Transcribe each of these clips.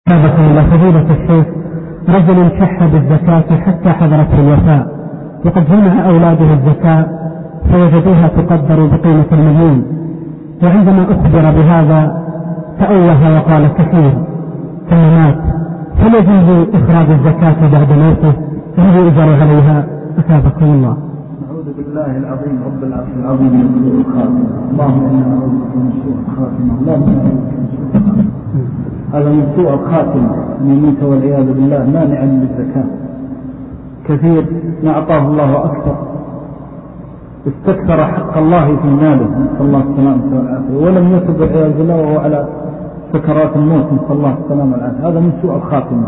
إلى فضيلة الشيخ رجل شح بالزكاة حتى حضرته الوفاة وقد جمع أولاده الزكاة فوجدوها تقدر بقيمة 1,000,000، وعندما أخبر بهذا تأوه وقال كثير ثم مات، هل يجوز إخراج الزكاة بعد موته وهل يؤجر عليها؟ أثابكم الله. نعوذ بالله العظيم رب العرش العظيم من سوء الخاتمة. اللهم إنا نعوذ بك من سوء الخاتمة. اللهم إنا نعوذ بك من سوء الخاتمة. هذا من سوء الخاتمة أن يموت والعياذ بالله مانعا للزكاة. كثير ما أعطاه الله أكثر، استكثر حق الله في ماله، نسأل الله السلامة والعافية، ولم يتب والعياذ بالله وهو على سكرات الموت، نسأل الله السلامة والعافية. هذا من سوء الخاتمة.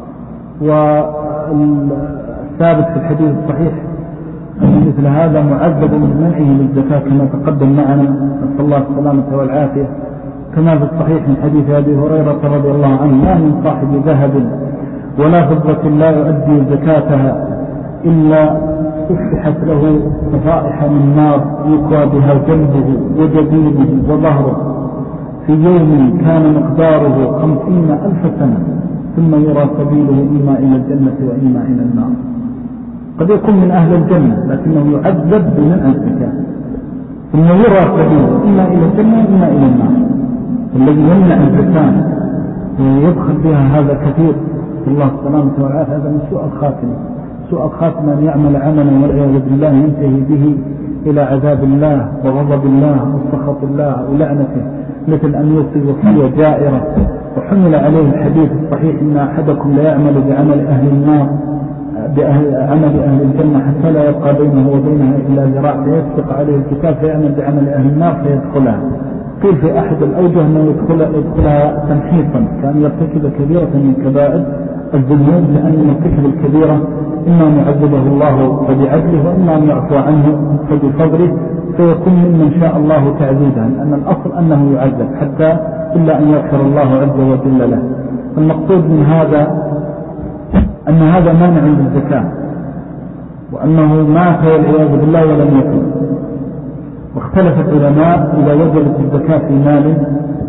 والثابت في الحديث الصحيح أن مثل هذا معذب من منعه للزكاة كما تقدم معنا، نسأل الله السلامة والعافية، كما في الصحيح من حديث أبي هريرة رضي الله عنه: ما من صاحب ذهب ولا فضة لا يؤدي زكاتها إلا فتحت له صفائح من نار يكوى بها جنبه وجبينه وظهره في يوم كان مقداره 50,000 سنة، ثم يرى سبيله إما إلى الجنة وإما إلى النار. قد يكون من أهل الجنة لكنه يعذب بمنع الزكاة، ثم يرى سبيله إما إلى الجنة وإما إلى النار. الذي يمنع الزكاة ويدخل بها هذا كثير، الله السلامة والعافية. هذا من سوء الخاتمة. سوء الخاتمة أن يعمل عملا والعياذ بالله ينتهي به إلى عذاب الله وغضب الله وسخط الله ولعنته، مثل أن يوصي وصية جائرة وحمل عليه الحديث الصحيح: إن أحدكم لا يعمل بعمل أهل النار بعمل أهل الجنة حتى لا يبقى بينه وبينها إلا ذراع فيسبق عليه الكتاب فيعمل بعمل أهل النار فيدخلها. قيل في أحد الأوجه أنه يدخلها تمحيصا، كان يرتكب كبيرة من كبائر الذنوب، لأن يرتكب الكبيرة إما أن يعذبه الله فبعدله وإما أن يعفو عنه فبفضله، فيكون ممن شاء الله تعذيبها، لأن الأصل أنه يعذب حتى إلا أن يغفر الله عز وجل له. المقصود من هذا أن هذا مانع للزكاة، وأنه مات والعياذ بالله ولم يكن. واختلف العلماء إذا وجبت الزكاة في مال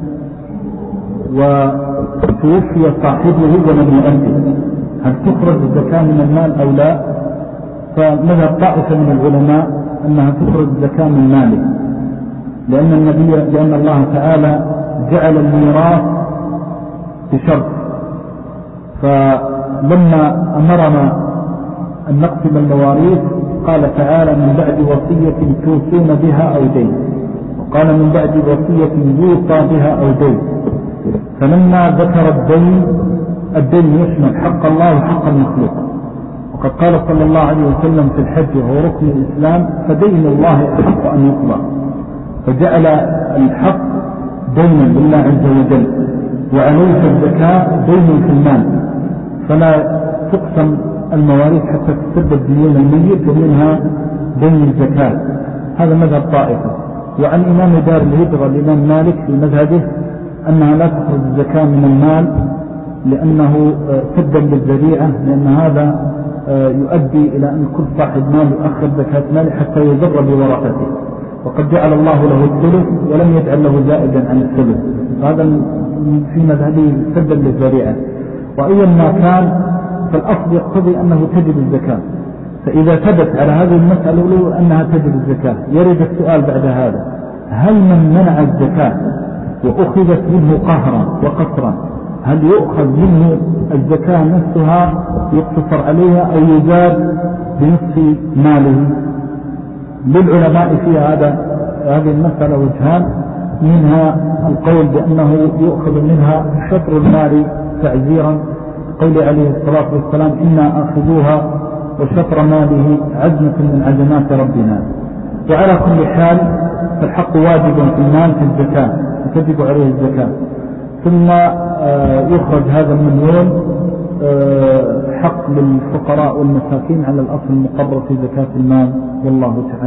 وتوفي صاحبه ولم يؤدي، هل تخرج الزكاة من المال أو لا؟ فمذهب طائفة من العلماء أنها تخرج الزكاة من ماله، لأن الله تعالى جعل الميراث بشرط، فلما أمرنا أن نقسم المواريث قال تعالى: من بعد وصية توصون بها أو دين، وقال: من بعد وصية يوصى بها أو دين. فلما ذكر الدين يشمل حق الله وحق المخلوق، وقد قال صلى الله عليه وسلم في الحج وهو ركن الإسلام: فدين الله أحق أن يقضى، فجعل الحق دينا لله عز وجل، وعليه الزكاة دين في المال، فلا تقسم المواريث حتى تسدد ديون الميت ومنها دين الزكاة. هذا مذهب طائفة. وعن إمام دار الهجرة الإمام مالك في مذهبه أنها لا تخرج الزكاة من المال، لأنه سدا للذريعة، لأن هذا يؤدي إلى أن كل صاحب مال يؤخر زكاة ماله حتى يضر بورثته، وقد جعل الله له الثلث ولم يجعل له زائدا عن الثلث، هذا في مذهبه سدا للذريعة. وأيا ما كان فالأصل يقتضي أنه تجب الزكاة. فإذا ثبت على هذه المسألة الأولى أنها تجب الزكاة، يرد السؤال بعد هذا: هل من منع الزكاة وأخذت منه قهرا وقصرا هل يؤخذ منه الزكاة نفسها يقتصر عليها أو يزاد بنصف ماله؟ للعلماء في هذه المسألة وجهان، منها القول بأنه يؤخذ منها شطر المال تعزيرا، قول عليه الصلاة والسلام: إنا أخذوها وشطر ماله عزمة من عزمات ربنا. وعلى كل حال فالحق واجب في المال في الزكاة، تجب عليه الزكاة، ثم يخرج هذا المليون حق للفقراء والمساكين على الأصل المقرر في زكاة المال، والله تعالى